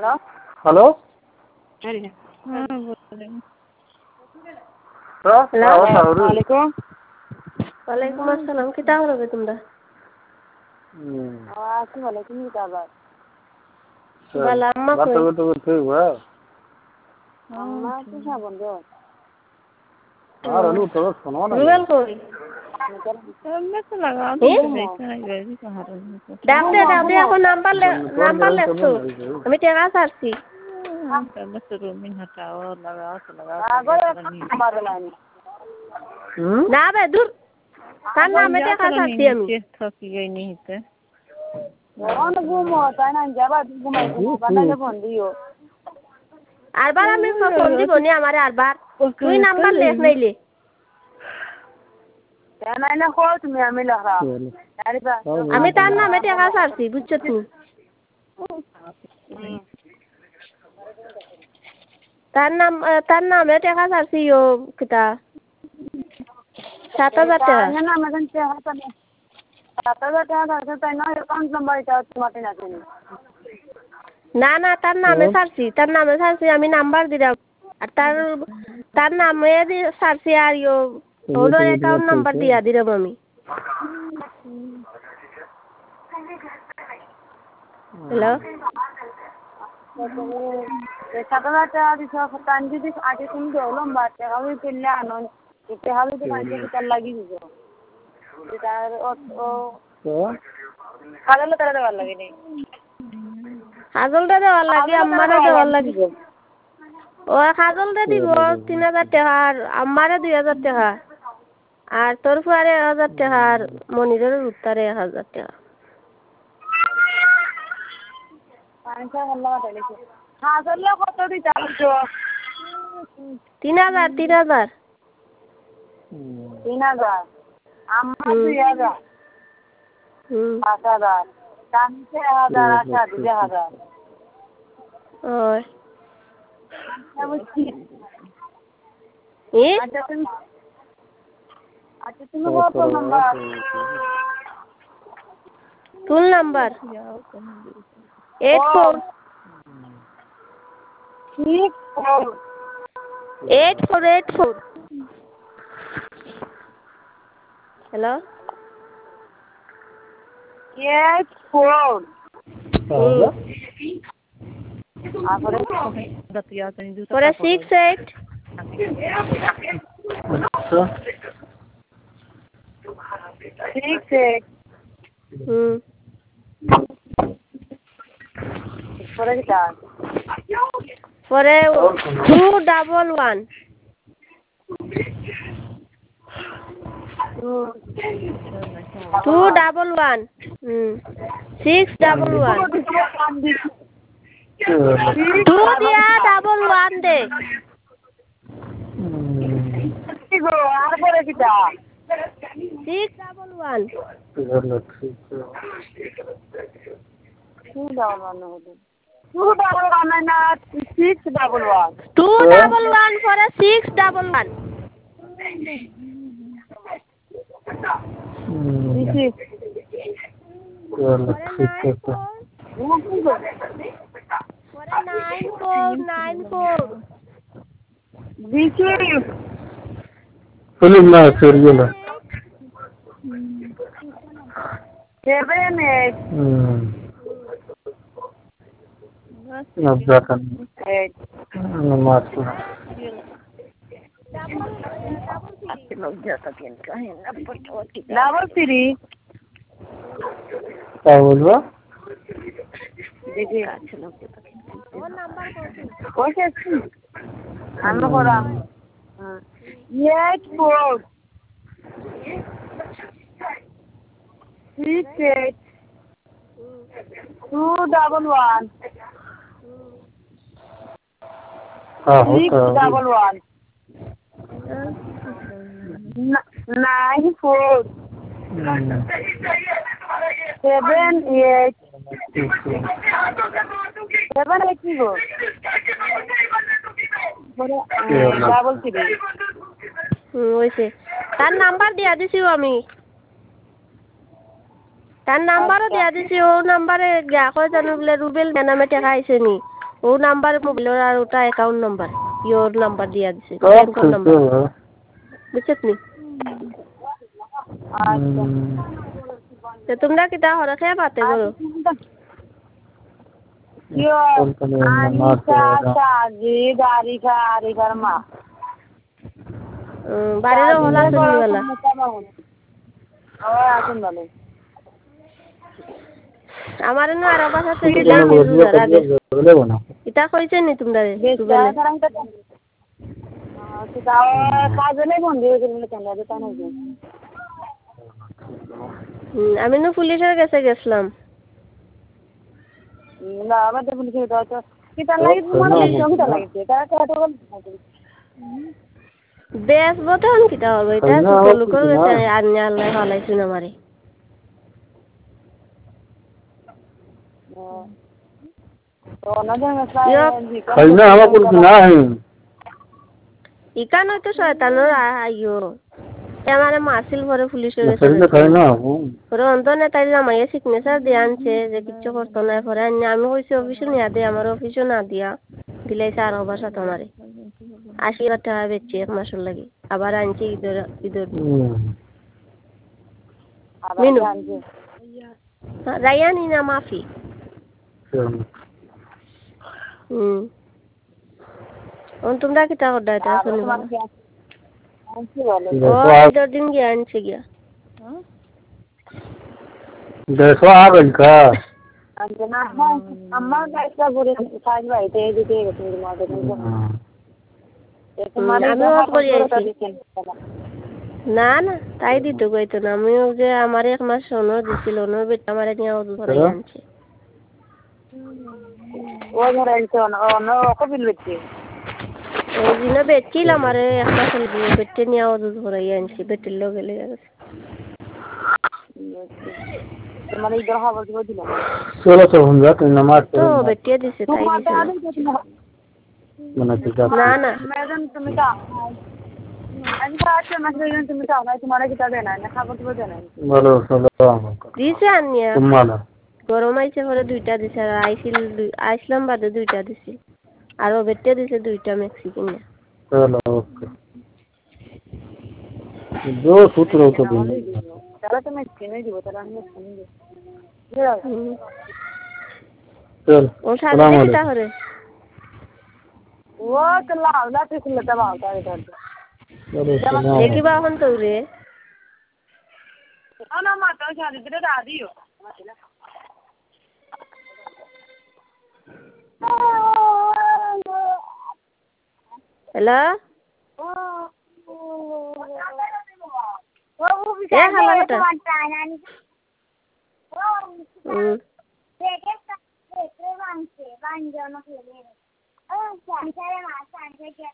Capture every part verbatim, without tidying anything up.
Hello वालेकुम वालेकुम अस्सलाम किता करोगे तुम दा आवाज वालेकुम किता बात बाला अम्मा बात कोई तो ठीक हुआ अम्मा से क्या बोल रहे हो हां रनु तो सुनो ना रुबेल कोई मैं तो लगा दूं बेचा है ये कहां रही डाक्टर डाक्टर को नंबर ले नंबर ले तो हमें तेरा साथी बस रूम में हटाओ लगाओ तो लगाओ ना बे दूर kan na me te ka sathi ami थकी गई नहीं थे कौन घूमो ताना जाबा घुमाई घुमो बंदा के फोन दियो आरबार আমি ফোন দিব নি আমারে আরবার তুই নাম্বার লেখ নাইলে কেন না কো তুমি আমি লেখা আমি তার নামে টাকা ছাড়ছি বুঝছো তুই তার নাম তার নামে টাকা ছাড়ছি ও কিটা সাত হাজার টাকা না না আমাদের টাকা পাবে সাত হাজার টাকা আছে তাই না অ্যাকাউন্ট নাম্বার এটা তোমাতে না জানি না না তার নামে ছাড়ছি তার নামে ছাড়ছি আমি নাম্বার দিলাম আর তার তার নামে দি ছাড়ছি আর ইও ওর অ্যাকাউন্ট নাম্বার দিয়া দিলাম আমি হ্যালো সাত হাজার টাকা দিছো তান যদি আগে তুমি দেওলম বা টাকা আমি পেলে আনো এটা হবে তো পাঁচশো টাকা লাগি দিছো তার ও তো কাগজে তারা দেওয়ার লাগে নেই কাগজটা দেওয়ার লাগে আমারে দেওয়ার লাগে ও কাগজটা দিব তিন হাজার টাকা আর আমারে দুই হাজার টাকা আর তোর ফুয়ারে এক হাজার টাকা আর মনিরের উত্তরে এক হাজার টাকা পাঁচশো হল্লা বাটাইছে হাজারলে কত দিতে আসছো তিন হাজার তিন হাজার তিন হাজার আমার দুই হাজার হুম পাঁচ হাজার তানছে হাজার আচ্ছা দুই হাজার ওই এ আচ্ছা তুমি আচ্ছা তুমি কত নাম্বার তুল number eight four six four eight four eight four hello eight four hello आपरे for six eight अच्छा six eight hmm for a क्या for a two double one two double one hmm six double one two dia double one de go আর পরে কিটা six double one two double one হলো two double one না six double one two double one for a six double one this is for a nine four nine four this is film ना serial seven eight hmm अब जाता eight नमाज double three क्या बोलवा देखिए वो number कौन सा हम लोग बोला eight four six eight two double one हाँ six होता double one nine four seven eight seven eight কি গো ডাবল থ্রি হুম ওইছে তার নাম্বার দিয়া দিছি আমি তার নাম্বারও দিয়া দিছি ও নাম্বারে গা কই জানো বলে রুবেল নামে টাকা আইছে নি ও নাম্বার মোবাইলের আর ওটা অ্যাকাউন্ট নাম্বার ইয়োর নাম্বার দিয়া দিছে ব্যাংকের নাম্বার বুঝছিস নি তো তোমরা কি তা হরা খেয়ে পাতে করো Yo, Anita, Saji, Darika, Arigarma. বাড়িরও হলা শুনিবেলা আমার না আর বাসা থেকে দিলে নিরুদার আগে এটা কইছে নি তোমরা আমি না পুলিশের কাছে গেছিলাম না আমাদের পুলিশের কাছে কিটা লাগি তোমার কিটা লাগিছে তারা তো বেশ বতন কিটা হবে এটা সকল লোকের কাছে আর নে আল্লাহ ভালাইছে না মারে তো না জানা খাইনা আমার পুলিশ নাই ইকানো তো শয়তানের আইও আমারে মাসিল ভরে পুলিশের কাছে খাইনা খাইনা পরে অন্তনে তাই আমায় সিগনেচার দিয়ে আনছে যে কিচ্ছু করতো না পরে আমি কইছি অফিসে নিয়ে দে আমার অফিসে না দিয়া দিলাই স্যার অবশ্য তোমারে আশি হাজার টাকা বেচছি এক মাসের লাগি আবার আনছি ঈদের ঈদের মিনু রায়ানি না মাফি হুম তোমরা কি তা করতে এটা শুনি ও ঈদের দিন গিয়ে আনছে গিয়া দেখো आ गई का अंजना अम्मा कैसा बुरे साज भाई ते दिखे तुम्हारे मां के तो तुम्हारे আমি ওর করি আইছি না না তাই দিত কইতো না আমি যে আমারে এক মাস সোনো দিছিল না বেটা আমারে নিয়ে ওর ধরে আনছে ও ধরে আনছে না ও না কো বিল বেচে ওই দিন বেচিল আমারে এক মাস দিয়ে বেটে নিয়ে ওর ধরে আনছে বেটির লগে লেগে গেছে तुम्हारे इधर हवा जो दिला चलो तो हम जाते नमाज तो बेटिया दिसे ताई दिसे मना ठीक है ना ना मैडम तुम्हें का आज रात में मैसेज तुम्हें का है तुम्हारा कितना देना है खाबो तो देना है बोलो सलाम দিছে আনিয়া तुम्हारा গরম আইছে পরে দুইটা দিছে আর আইছিল আইসলাম বাদে দুইটা দিছে আর ও বেটিয়া দিছে দুইটা মেক্সিকান चलो ओके दो सूत्र तो दिन चलो तो मैं स्किन দিব তাহলে আমি স্কিন দিব चल ও সাথে কিটা করে ও তো লাউ না তুই খুলে দাও তাই দাও चलो सलाम দেখি বা হন তো রে না মা তো জানি দিতে দা দিও হ্যালো वो वो भी ए खाला बेटा हम्म देखे देखे वांचे वांजो न खेले ओ सांसारे मा सांसे के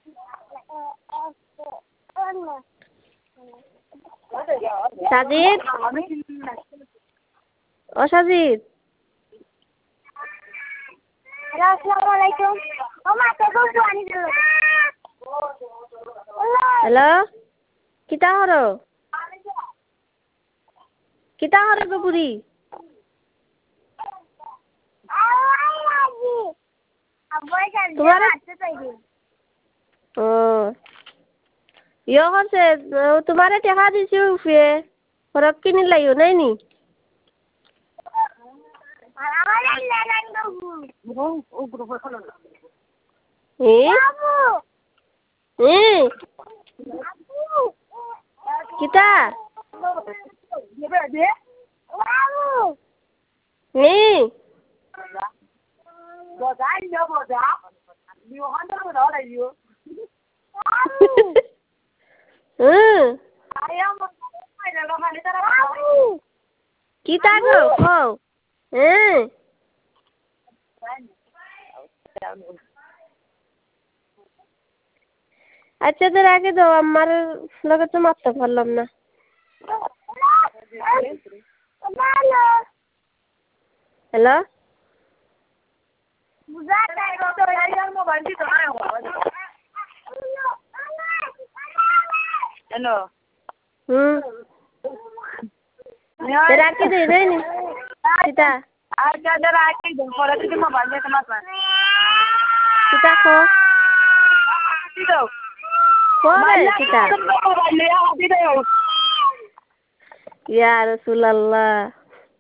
সাজিদ ও সাজিদ আসসালামু আলাইকুম ও মা তো পানি দিল হ্যালো কিটা হরো কিটা হরো গো বুড়ি তোমার ও ইয়ে করছে তোমারে টেকা দিছি উফে ফরক কিনি লাইও নাই নি এ এ কিটা এ কিটা গো কও এ আচ্ছা তো রাখে দাও আমার লগে তো মারতে পারলাম না হ্যালো हेलो হুম রাখি দে নাই নি কিটা आज क्या जरा आके मोबाइल दे के मोबाइल दे के मत কিতা খো খো রে কিতা ইয়া রাসূলুল্লাহ